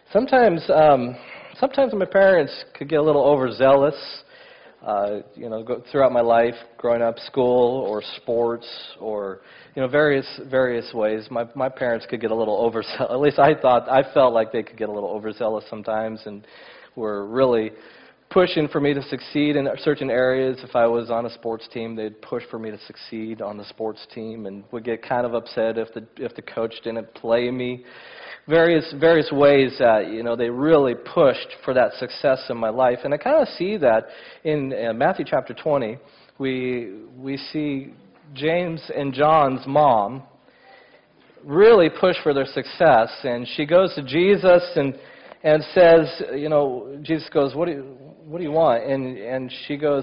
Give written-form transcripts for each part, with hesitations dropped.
Sometimes my parents could get a little overzealous. Throughout my life, growing up, school or sports or various ways, my parents could get a little overzealous. At least I felt like they could get a little overzealous sometimes, and were really pushing for me to succeed in certain areas. If I was on a sports team, they'd push for me to succeed on the sports team, and would get kind of upset if the coach didn't play me. Various ways that they really pushed for that success in my life, and I kind of see that in Matthew chapter 20. We see James and John's mom really push for their success, and she goes to Jesus and says, Jesus goes, what do you want? And she goes,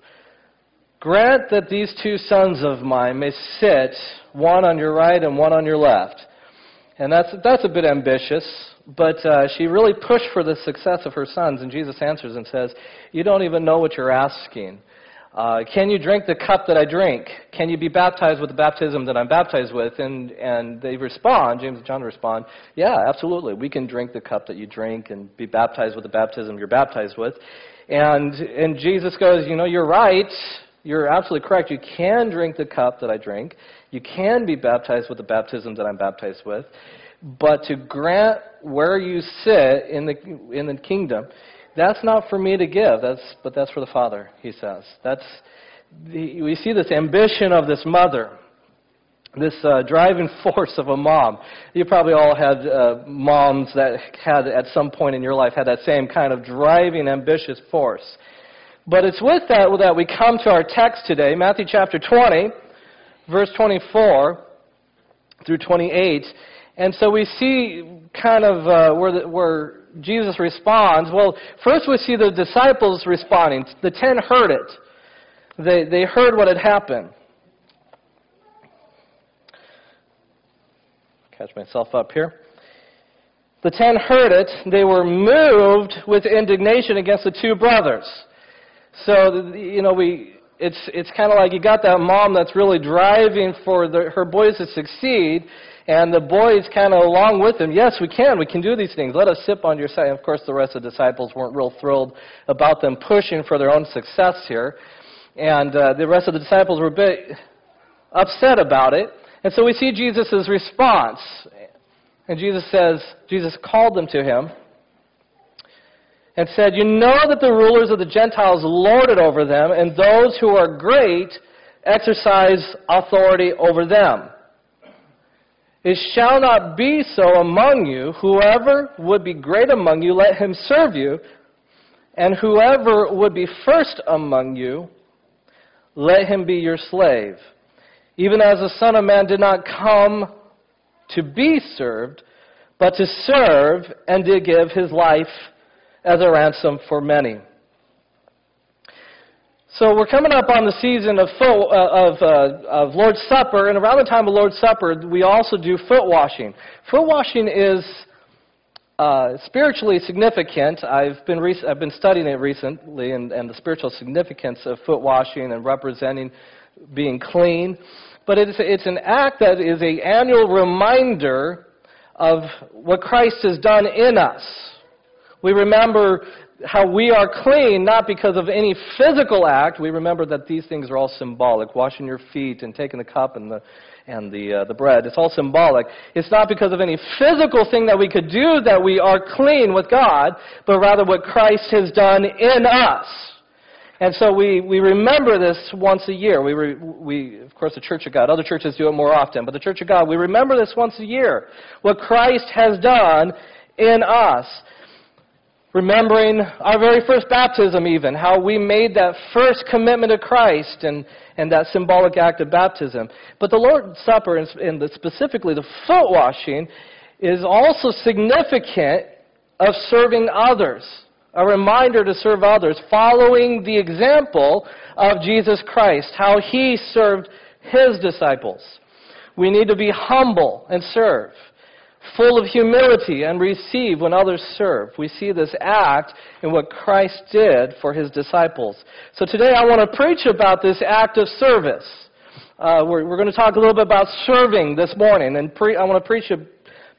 grant that these two sons of mine may sit, one on your right and one on your left. And that's a bit ambitious, but she really pushed for the success of her sons, and Jesus answers and says, you don't even know what you're asking. Can you drink the cup that I drink? Can you be baptized with the baptism that I'm baptized with? And they respond, James and John respond, yeah, absolutely. We can drink the cup that you drink and be baptized with the baptism you're baptized with. And Jesus goes, you're right. You're absolutely correct. You can drink the cup that I drink. You can be baptized with the baptism that I'm baptized with. But to grant where you sit in the kingdom, that's not for me to give. But that's for the Father, he says. We see this ambition of this mother, this driving force of a mom. You probably all had moms that had, at some point in your life, had that same kind of driving, ambitious force. But it's with that we come to our text today, Matthew chapter 20, verse 24 through 28. And so we see kind of where Jesus responds. Well, first we see the disciples responding. The 10 heard it. They heard what had happened. Catch myself up here. The 10 heard it. They were moved with indignation against the two brothers. So, it's kind of like you got that mom that's really driving for her boys to succeed, and the boys kind of along with them, yes, we can do these things. Let us sip on your side. And of course, the rest of the disciples weren't real thrilled about them pushing for their own success here. And the rest of the disciples were a bit upset about it. And so we see Jesus' response. And Jesus called them to him and said, you know that the rulers of the Gentiles lord it over them, and those who are great exercise authority over them. It shall not be so among you. Whoever would be great among you, let him serve you. And whoever would be first among you, let him be your slave. Even as the Son of Man did not come to be served, but to serve and to give his life as a ransom for many. So we're coming up on the season of Lord's Supper, and around the time of Lord's Supper, we also do foot washing. Foot washing is spiritually significant. I've been studying it recently, and the spiritual significance of foot washing and representing being clean. But it's an act that is an annual reminder of what Christ has done in us. We remember how we are clean, not because of any physical act. We remember that these things are all symbolic. Washing your feet and taking the cup and the bread. It's all symbolic. It's not because of any physical thing that we could do that we are clean with God, but rather what Christ has done in us. And so we remember this once a year. We of course, the Church of God. Other churches do it more often, but the Church of God, we remember this once a year. What Christ has done in us. Remembering our very first baptism even, how we made that first commitment to Christ and that symbolic act of baptism. But the Lord's Supper, and specifically the foot washing, is also significant of serving others. A reminder to serve others, following the example of Jesus Christ, how he served his disciples. We need to be humble and serve, full of humility and receive when others serve. We see this act in what Christ did for his disciples. So today I want to preach about this act of service. We're going to talk a little bit about serving this morning, and I want to preach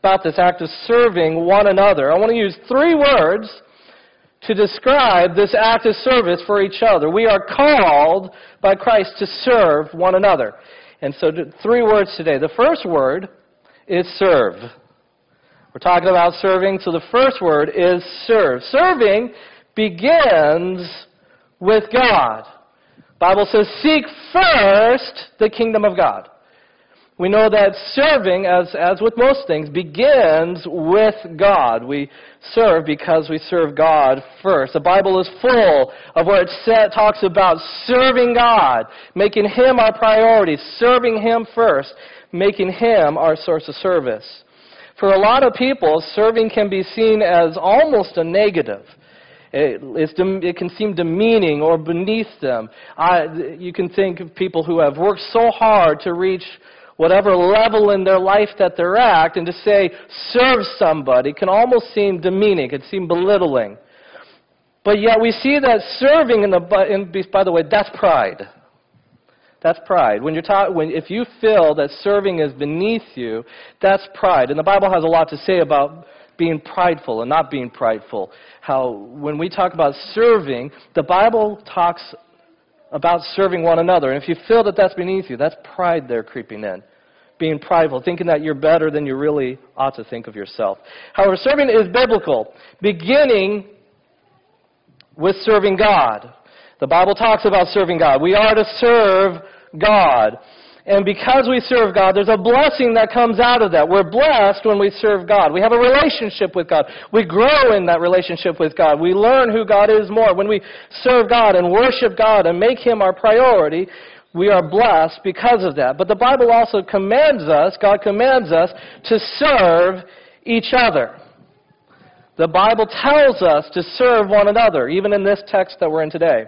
about this act of serving one another. I want to use 3 words to describe this act of service for each other. We are called by Christ to serve one another. And so 3 words today. The first word is serve. We're talking about serving, so the first word is serve. Serving begins with God. The Bible says, seek first the kingdom of God. We know that serving, as with most things, begins with God. We serve because we serve God first. The Bible is full of where it talks about serving God, making Him our priority, serving Him first, making Him our source of service. For a lot of people, serving can be seen as almost a negative. It can seem demeaning or beneath them. You can think of people who have worked so hard to reach whatever level in their life that they're at, and to say, serve somebody, can almost seem demeaning, can seem belittling. But yet we see that serving, by the way, that's pride. That's pride. If you feel that serving is beneath you, that's pride. And the Bible has a lot to say about being prideful and not being prideful. How when we talk about serving, the Bible talks about serving one another. And if you feel that that's beneath you, that's pride there creeping in. Being prideful, thinking that you're better than you really ought to think of yourself. However, serving is biblical, beginning with serving God. The Bible talks about serving God. We are to serve God. And because we serve God, there's a blessing that comes out of that. We're blessed when we serve God. We have a relationship with God. We grow in that relationship with God. We learn who God is more. When we serve God and worship God and make Him our priority, we are blessed because of that. But the Bible also commands us, God commands us, to serve each other. The Bible tells us to serve one another, even in this text that we're in today.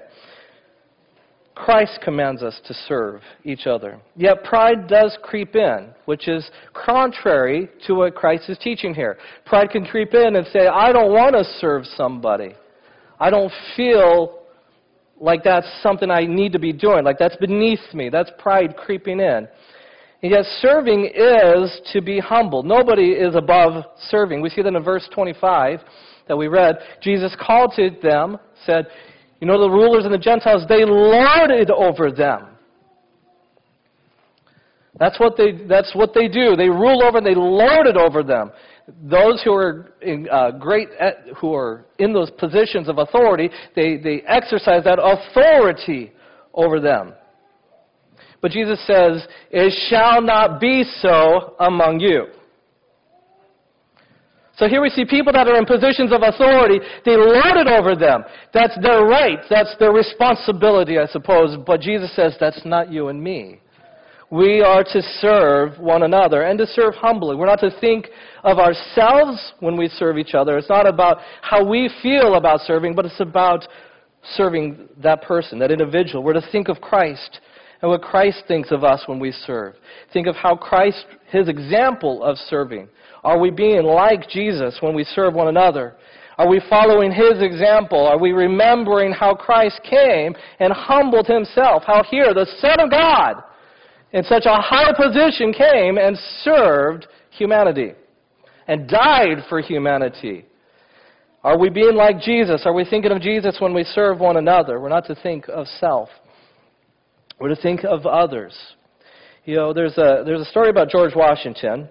Christ commands us to serve each other. Yet pride does creep in, which is contrary to what Christ is teaching here. Pride can creep in and say, I don't want to serve somebody. I don't feel like that's something I need to be doing, like that's beneath me. That's pride creeping in. And yet serving is to be humble. Nobody is above serving. We see that in verse 25 that we read. Jesus called to them, said, you know, the rulers and the Gentiles, they lorded over them. That's what they do. They rule over and they lord it over them. Those who are who are in those positions of authority, they exercise that authority over them. But Jesus says, it shall not be so among you. So here we see people that are in positions of authority, they lord it over them. That's their right. That's their responsibility, I suppose. But Jesus says, that's not you and me. We are to serve one another and to serve humbly. We're not to think of ourselves when we serve each other. It's not about how we feel about serving, but it's about serving that person, that individual. We're to think of Christ and what Christ thinks of us when we serve. Think of how Christ, His example of serving. Are we being like Jesus when we serve one another? Are we following His example? Are we remembering how Christ came and humbled Himself? How here, the Son of God, in such a high position, came and served humanity and died for humanity. Are we being like Jesus? Are we thinking of Jesus when we serve one another? We're not to think of self. We're to think of others. You know, there's a story about George Washington.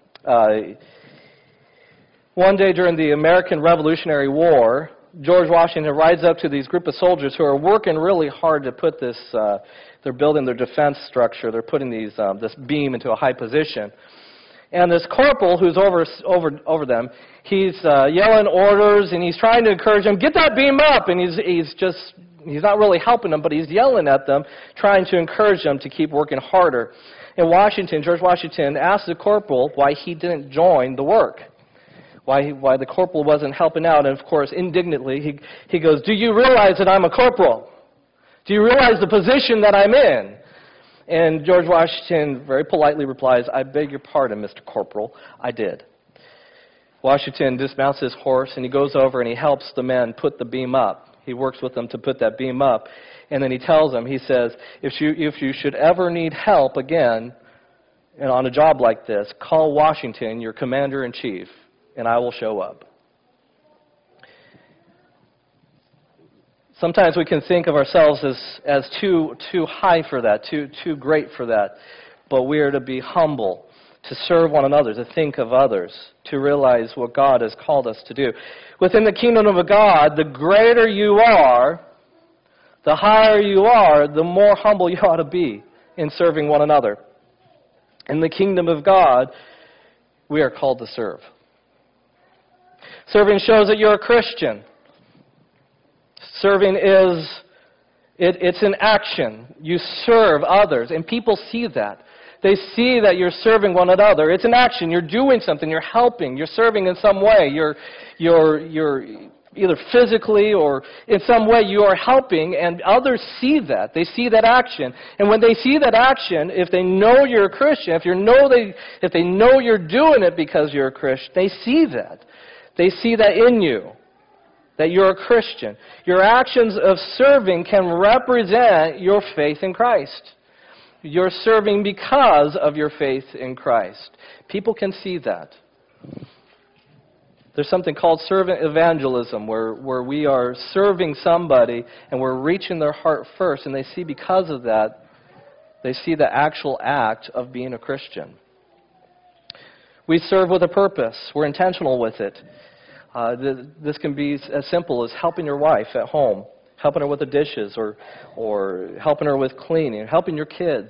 One day during the American Revolutionary War, George Washington rides up to these group of soldiers who are working really hard to put this, they're building their defense structure, they're putting this beam into a high position. And this corporal who's over them, he's yelling orders and he's trying to encourage them, get that beam up! And he's not really helping them, but he's yelling at them, trying to encourage them to keep working harder. And George Washington asked the corporal why he didn't join the work, why the corporal wasn't helping out. And of course, indignantly, he goes, do you realize that I'm a corporal? Do you realize the position that I'm in? And George Washington very politely replies, I beg your pardon, Mr. Corporal, I did. Washington dismounts his horse and he goes over and he helps the men put the beam up. He works with them to put that beam up. And then he tells them, he says, if you should ever need help again, And on a job like this, call Washington, your commander-in-chief, and I will show up. Sometimes we can think of ourselves as too high for that, too great for that. But we are to be humble, to serve one another, to think of others, to realize what God has called us to do. Within the kingdom of God, the greater you are, the higher you are, the more humble you ought to be in serving one another. In the kingdom of God, we are called to serve. Serving shows that you're a Christian. Serving it's an action. You serve others, and people see that. They see that you're serving one another. It's an action. You're doing something. You're helping. You're serving in some way. You're either physically or in some way you are helping, and others see that. They see that action. And when they see that action, if they know you're a Christian, if they know you're doing it because you're a Christian, they see that. They see that in you, that you're a Christian. Your actions of serving can represent your faith in Christ. You're serving because of your faith in Christ. People can see that. There's something called servant evangelism where we are serving somebody and we're reaching their heart first, and they see because of that, they see the actual act of being a Christian. We serve with a purpose. We're intentional with it. This can be as simple as helping your wife at home, helping her with the dishes, or helping her with cleaning, helping your kids.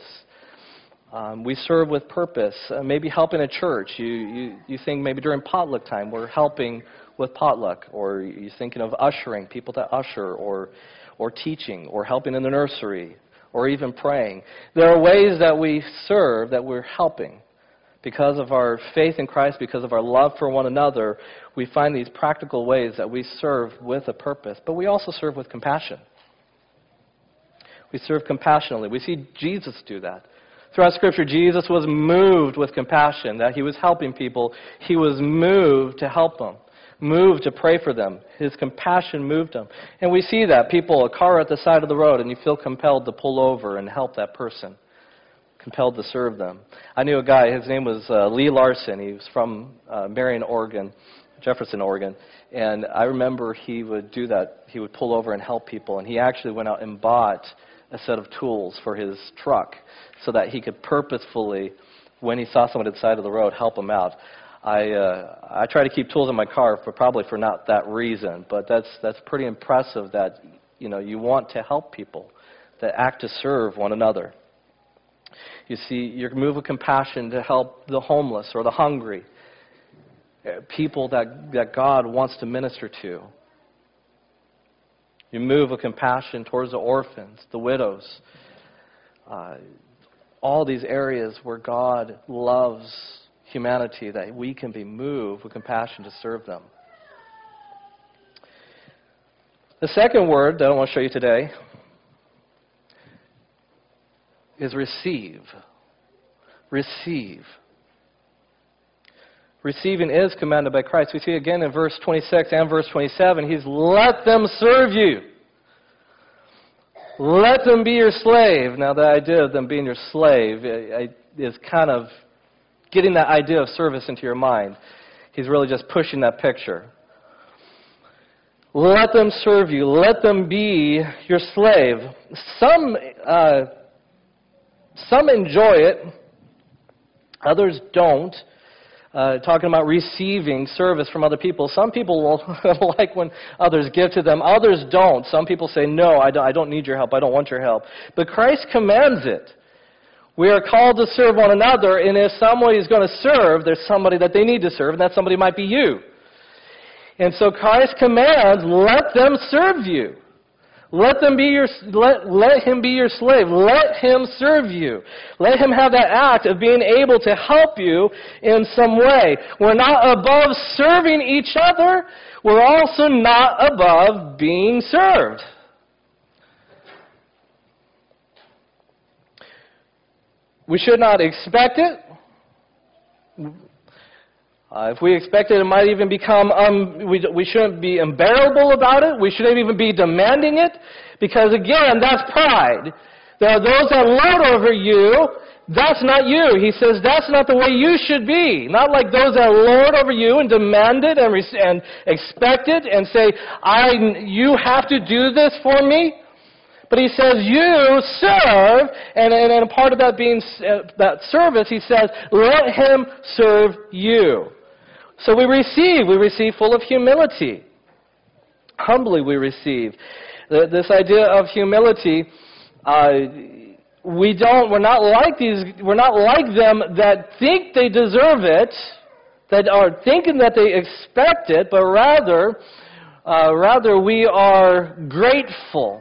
We serve with purpose. Maybe helping a church. You think maybe during potluck time we're helping with potluck, or you're thinking of ushering, people to usher, or teaching, or helping in the nursery, or even praying. There are ways that we serve, that we're helping. Because of our faith in Christ, because of our love for one another, we find these practical ways that we serve with a purpose. But we also serve with compassion. We serve compassionately. We see Jesus do that. Throughout Scripture, Jesus was moved with compassion, that he was helping people. He was moved to help them, moved to pray for them. His compassion moved him. And we see that. A car at the side of the road, and you feel compelled to pull over and help that person. Compelled to serve them. I knew a guy, his name was Lee Larson. He was from Marion, Oregon, Jefferson, Oregon. And I remember he would do that. He would pull over and help people. And he actually went out and bought a set of tools for his truck so that he could purposefully, when he saw someone at the side of the road, help them out. I try to keep tools in my car probably for not that reason, but that's pretty impressive that you want to help people, that act to serve one another. You see, you move with compassion to help the homeless or the hungry, people that God wants to minister to. You move with compassion towards the orphans, the widows, all these areas where God loves humanity, that we can be moved with compassion to serve them. The second word that I want to show you today is receive. Receive. Receiving is commanded by Christ. We see again in verse 26 and verse 27, he's let them serve you. Let them be your slave. Now the idea of them being your slave is kind of getting that idea of service into your mind. He's really just pushing that picture. Let them serve you. Let them be your slave. Some enjoy it, others don't. Talking about receiving service from other people. Some people will like when others give to them. Others don't. Some people say, no, I don't need your help. I don't want your help. But Christ commands it. We are called to serve one another, and if somebody is going to serve, there's somebody that they need to serve, and that somebody might be you. And so Christ commands, let them serve you. Let him be your slave. Let him serve you. Let him have that act of being able to help you in some way. We're not above serving each other. We're also not above being served. We should not expect it. If we expect it, it might even become, we shouldn't be unbearable about it. We shouldn't even be demanding it. Because again, that's pride. There are those that lord over you. That's not you. He says, that's not the way you should be. Not like those that lord over you and demand it and expect it and say, you have to do this for me. But he says, you serve, and a part of that being that service, he says, let him serve you. So we receive full of humility. Humbly we receive. This idea of humility, we're not like them that think they deserve it, that are thinking that they expect it, but rather we are grateful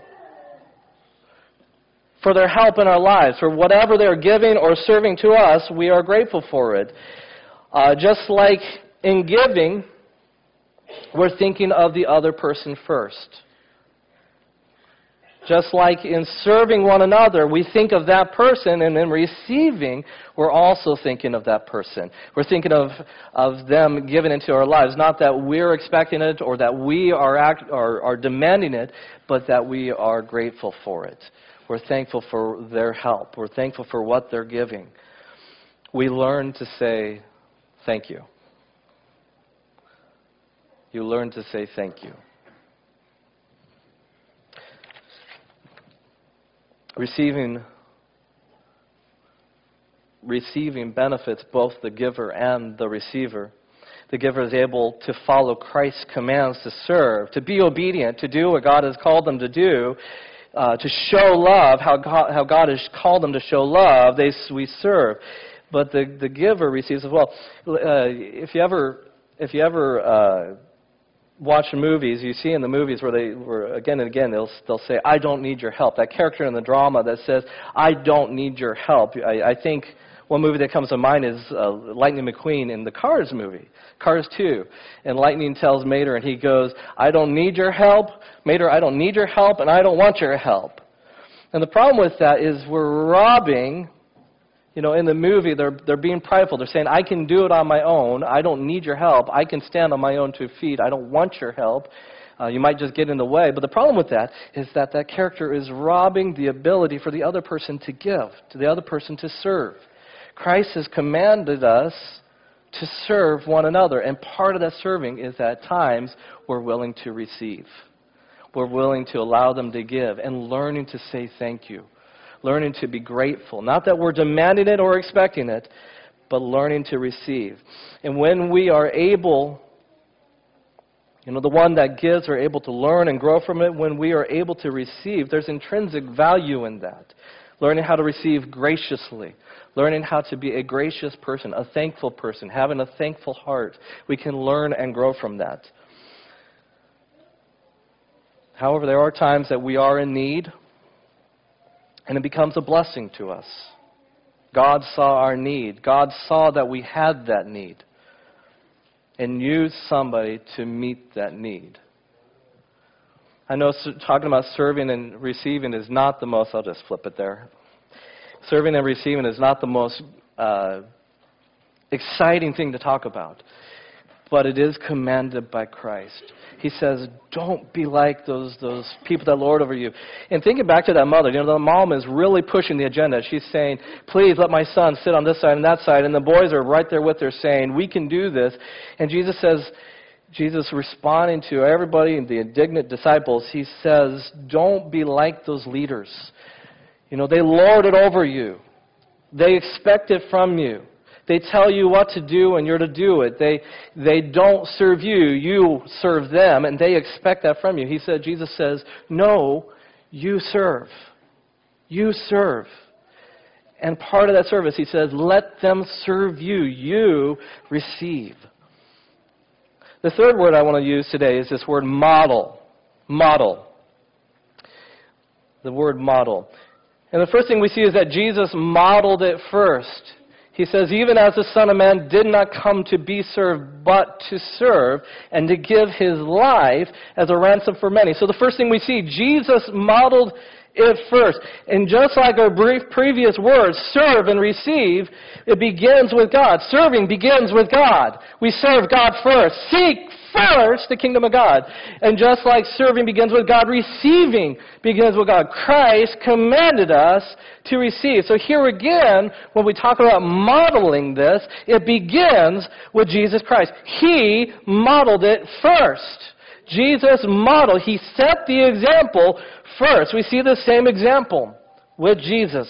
for their help in our lives. For whatever they're giving or serving to us, we are grateful for it. Just like in giving, we're thinking of the other person first. Just like in serving one another, we think of that person, and in receiving, we're also thinking of that person. We're thinking of them giving into our lives. Not that we're expecting it or that we are demanding it, but that we are grateful for it. We're thankful for their help. We're thankful for what they're giving. We learn to say thank you. You learn to say thank you. Receiving benefits both the giver and the receiver. The giver is able to follow Christ's commands to serve, to be obedient, to do what God has called them to do, to show love, how God has called them to show love. We serve. But the giver receives as well. If you ever watch movies, you see in the movies where again and again they'll say, "I don't need your help." That character in the drama that says, "I don't need your help." I think one movie that comes to mind is Lightning McQueen in the Cars movie, Cars 2. And Lightning tells Mater, and he goes, "I don't need your help. Mater, I don't need your help, and I don't want your help." And the problem with that is we're robbing. In the movie, they're being prideful. They're saying, "I can do it on my own. I don't need your help. I can stand on my own 2 feet. I don't want your help. You might just get in the way." But the problem with that is that character is robbing the ability for the other person to give, to the other person to serve. Christ has commanded us to serve one another. And part of that serving is that at times we're willing to receive. We're willing to allow them to give and learning to say thank you. Learning to be grateful. Not that we're demanding it or expecting it, but learning to receive. And when we are able, the one that gives are able to learn and grow from it, when we are able to receive, there's intrinsic value in that. Learning how to receive graciously. Learning how to be a gracious person, a thankful person, having a thankful heart. We can learn and grow from that. However, there are times that we are in need, and it becomes a blessing to us. God saw our need. God saw that we had that need and used somebody to meet that need. I know talking about serving and receiving is not the most, I'll just flip it there. Serving and receiving is not the most exciting thing to talk about, but it is commanded by Christ. He says, don't be like those people that lord over you. And thinking back to that mother, the mom is really pushing the agenda. She's saying, please let my son sit on this side and that side. And the boys are right there with her saying, we can do this. And Jesus responding to everybody, the indignant disciples, he says, don't be like those leaders. They lord it over you. They expect it from you. They tell you what to do and you're to do it. They don't serve you, you serve them, and they expect that from you. Jesus says, no, you serve. You serve. And part of that service, he says, let them serve you. You receive. The third word I want to use today is this word model. Model. The word model. And the first thing we see is that Jesus modeled it first. He says, even as the Son of Man did not come to be served, but to serve, and to give his life as a ransom for many. So the first thing we see, Jesus modeled it first. And just like our previous words, serve and receive, it begins with God. Serving begins with God. We serve God first. Seek first the kingdom of God. And just like serving begins with God, receiving begins with God. Christ commanded us to receive. So here again, when we talk about modeling this, it begins with Jesus Christ. He modeled it first. Jesus modeled. He set the example first. We see the same example with Jesus.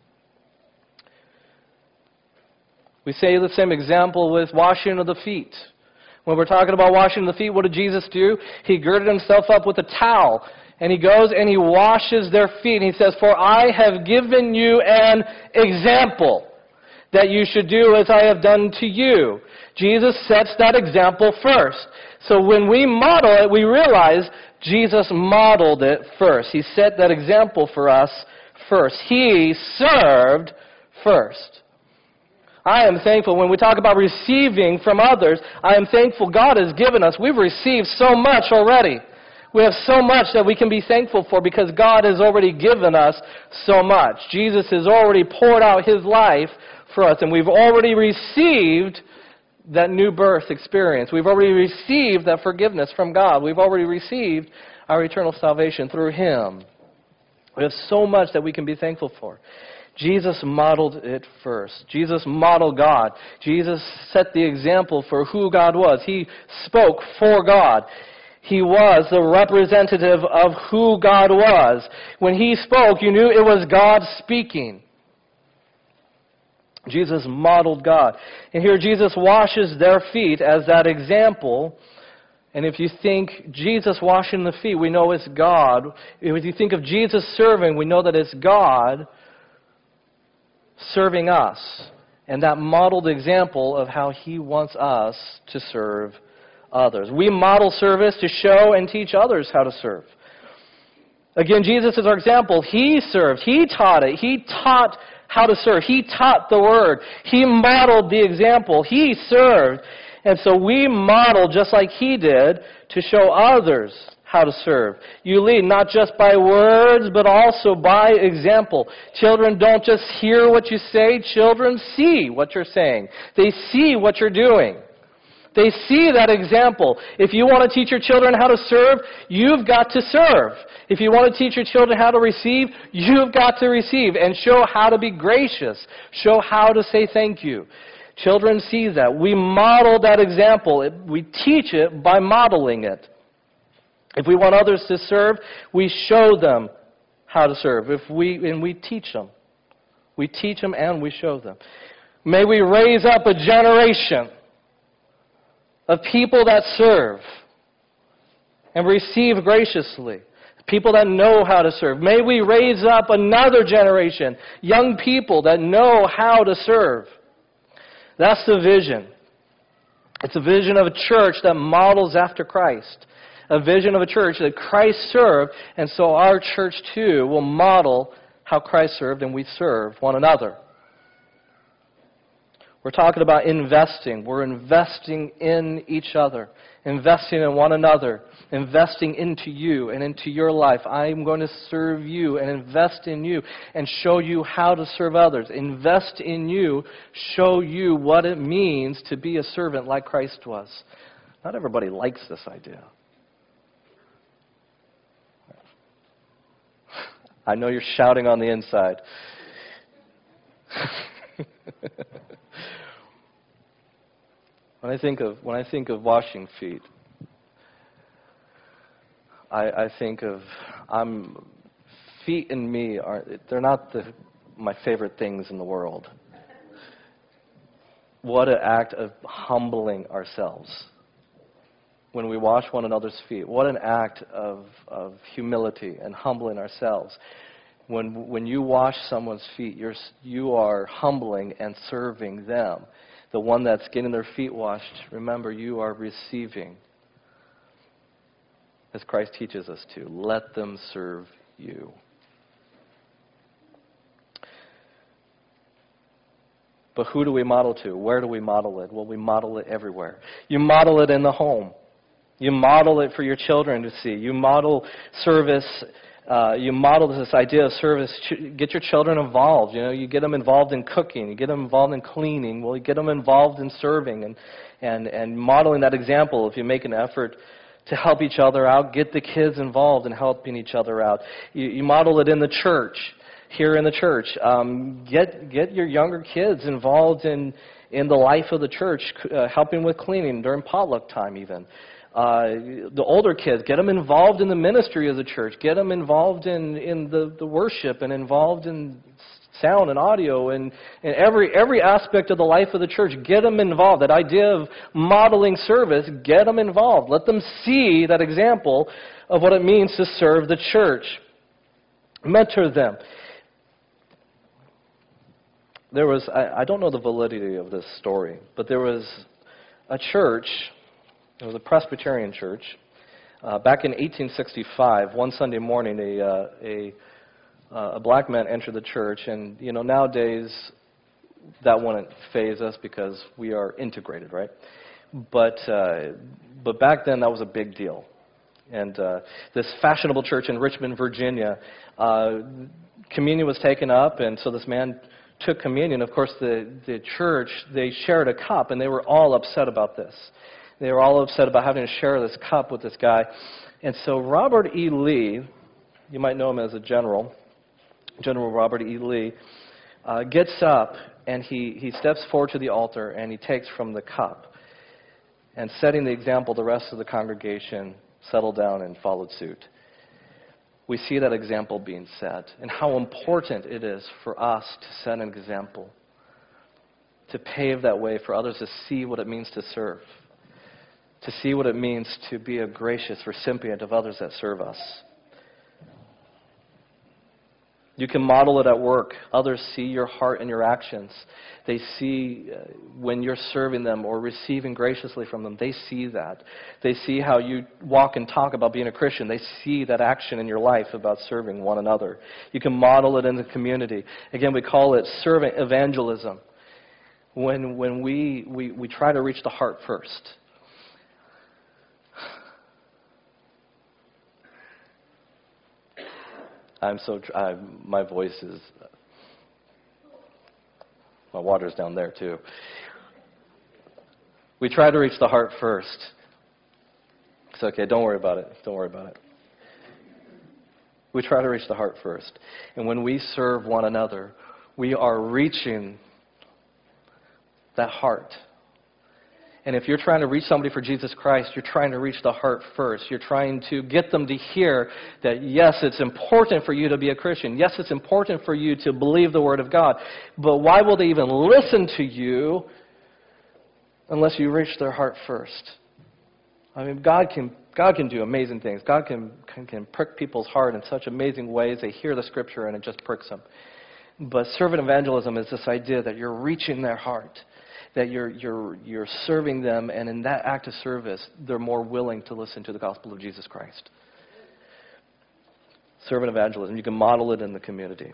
We see the same example with washing of the feet. When we're talking about washing the feet, what did Jesus do? He girded himself up with a towel, and he goes and he washes their feet. And he says, "For I have given you an example that you should do as I have done to you." Jesus sets that example first. So when we model it, we realize Jesus modeled it first. He set that example for us first. He served first. I am thankful when we talk about receiving from others, I am thankful God has given us. We've received so much already. We have so much that we can be thankful for because God has already given us so much. Jesus has already poured out His life for us, and we've already received that new birth experience. We've already received that forgiveness from God. We've already received our eternal salvation through Him. We have so much that we can be thankful for. Jesus modeled it first. Jesus modeled God. Jesus set the example for who God was. He spoke for God. He was the representative of who God was. When He spoke, you knew it was God speaking. Jesus modeled God. And here Jesus washes their feet as that example. And if you think Jesus washing the feet, we know it's God. If you think of Jesus serving, we know that it's God serving us. And that modeled example of how He wants us to serve others. We model service to show and teach others how to serve. Again, Jesus is our example. He served. He taught it. He taught how to serve. He taught the Word. He modeled the example. He served. And so we model just like He did to show others how to serve. You lead not just by words, but also by example. Children don't just hear what you say. Children see what you're saying. They see what you're doing. They see that example. If you want to teach your children how to serve, you've got to serve. If you want to teach your children how to receive, you've got to receive and show how to be gracious. Show how to say thank you. Children see that. We model that example. We teach it by modeling it. If we want others to serve, we show them how to serve. We teach them. We teach them and we show them. May we raise up a generation of people that serve and receive graciously. People that know how to serve. May we raise up another generation, young people that know how to serve. That's the vision. It's a vision of a church that models after Christ. A vision of a church that Christ served, and so our church too will model how Christ served and we serve one another. We're talking about investing. We're investing in each other, investing in one another, investing into you and into your life. I'm going to serve you and invest in you and show you how to serve others. Invest in you, show you what it means to be a servant like Christ was. Not everybody likes this idea. I know you're shouting on the inside. When I think of washing feet, I think of feet and me they're not my favorite things in the world. What an act of humbling ourselves when we wash one another's feet. What an act of humility and humbling ourselves. When you wash someone's feet, you are humbling and serving them. The one that's getting their feet washed, remember, you are receiving. As Christ teaches us to. Let them serve you. But who do we model to? Where do we model it? Well, we model it everywhere. You model it in the home. You model it for your children to see. You model service You model this idea of service. Get your children involved. You get them involved in cooking. You get them involved in cleaning. Well, you get them involved in serving and modeling that example. If you make an effort to help each other out, get the kids involved in helping each other out. You model it in the church, here in the church. Get your younger kids involved in the life of the church, helping with cleaning during potluck time even. The older kids, get them involved in the ministry of the church. Get them involved in the worship and involved in sound and audio and every aspect of the life of the church. Get them involved. That idea of modeling service, get them involved. Let them see that example of what it means to serve the church. Mentor them. There was, I don't know the validity of this story, but there was a church, it was a Presbyterian church, back in 1865, one Sunday morning, a black man entered the church, and nowadays that wouldn't faze us because we are integrated, right? But back then that was a big deal. And this fashionable church in Richmond, Virginia, communion was taken up, and so this man took communion. Of course, the church, they shared a cup, and they were all upset about this. They were all upset about having to share this cup with this guy. And so Robert E. Lee, you might know him as a general, General Robert E. Lee, gets up and he steps forward to the altar and he takes from the cup. And setting the example, the rest of the congregation settled down and followed suit. We see that example being set and how important it is for us to set an example, to pave that way for others to see what it means to serve, to see what it means to be a gracious recipient of others that serve us. You can model it at work. Others see your heart and your actions. They see when you're serving them or receiving graciously from them. They see that. They see how you walk and talk about being a Christian. They see that action in your life about serving one another. You can model it in the community. Again, we call it servant evangelism. When we try to reach the heart first. My voice is, my water's down there too. We try to reach the heart first. It's okay, don't worry about it. Don't worry about it. We try to reach the heart first. And when we serve one another, we are reaching that heart. And if you're trying to reach somebody for Jesus Christ, you're trying to reach the heart first. You're trying to get them to hear that, yes, it's important for you to be a Christian. Yes, it's important for you to believe the Word of God. But why will they even listen to you unless you reach their heart first? I mean, God can do amazing things. God can prick people's heart in such amazing ways. They hear the Scripture and it just pricks them. But servant evangelism is this idea that you're reaching their heart, that you're serving them, and in that act of service, they're more willing to listen to the gospel of Jesus Christ. Servant evangelism, you can model it in the community.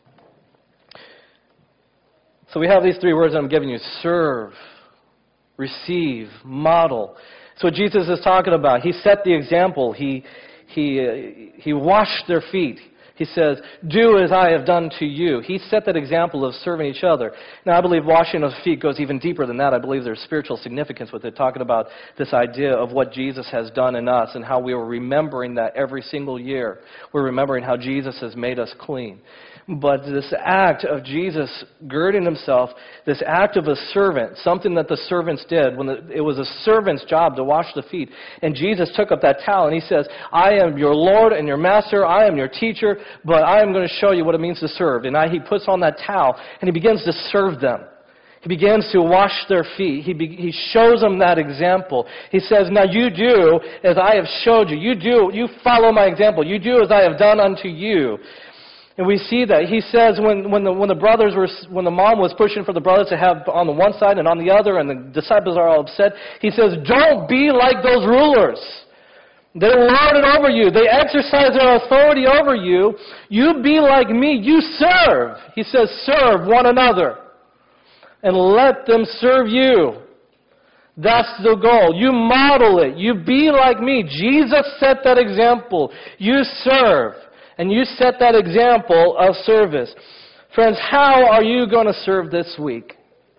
So we have these three words that I'm giving you: serve, receive, model. That's what Jesus is talking about. He set the example. He washed their feet. He says, do as I have done to you. He set that example of serving each other. Now, I believe washing of feet goes even deeper than that. I believe there's spiritual significance with it, talking about this idea of what Jesus has done in us and how we are remembering that every single year. We're remembering how Jesus has made us clean. But this act of Jesus girding himself, this act of a servant, something that the servants did, it was a servant's job to wash the feet. And Jesus took up that towel and he says, I am your Lord and your master, I am your teacher, but I am going to show you what it means to serve. And he puts on that towel and he begins to serve them. He begins to wash their feet. He shows them that example. He says, now you do as I have showed you. You follow my example. You do as I have done unto you. And we see that. He says when the mom was pushing for the brothers to have on the one side and on the other, and the disciples are all upset, he says, don't be like those rulers. They lord it over you. They exercise their authority over you. You be like me. You serve. He says, serve one another. And let them serve you. That's the goal. You model it. You be like me. Jesus set that example. You serve. And you set that example of service. Friends, how are you going to serve this week?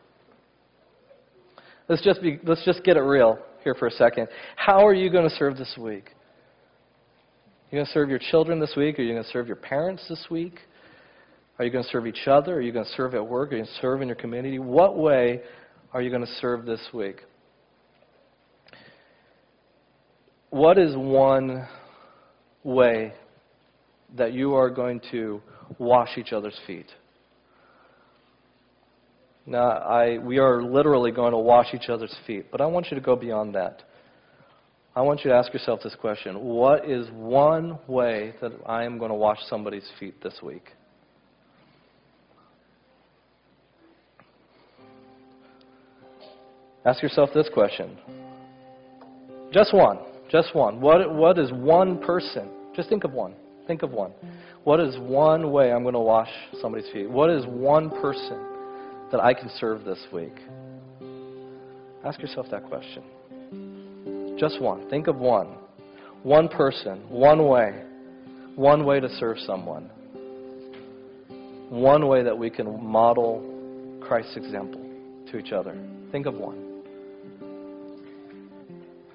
Let's just get it real here for a second. How are you going to serve this week? Are you going to serve your children this week? Are you going to serve your parents this week? Are you going to serve each other? Are you going to serve at work? Are you going to serve in your community? What way are you going to serve this week? What is one way that you are going to wash each other's feet? Now, we are literally going to wash each other's feet, but I want you to go beyond that. I want you to ask yourself this question. What is one way that I am going to wash somebody's feet this week? Ask yourself this question. Just one. Just one. What is one person? Just think of one. Think of one. What is one way I'm going to wash somebody's feet? What is one person that I can serve this week? Ask yourself that question. Just one. Think of one. One person. One way. One way to serve someone. One way that we can model Christ's example to each other. Think of one.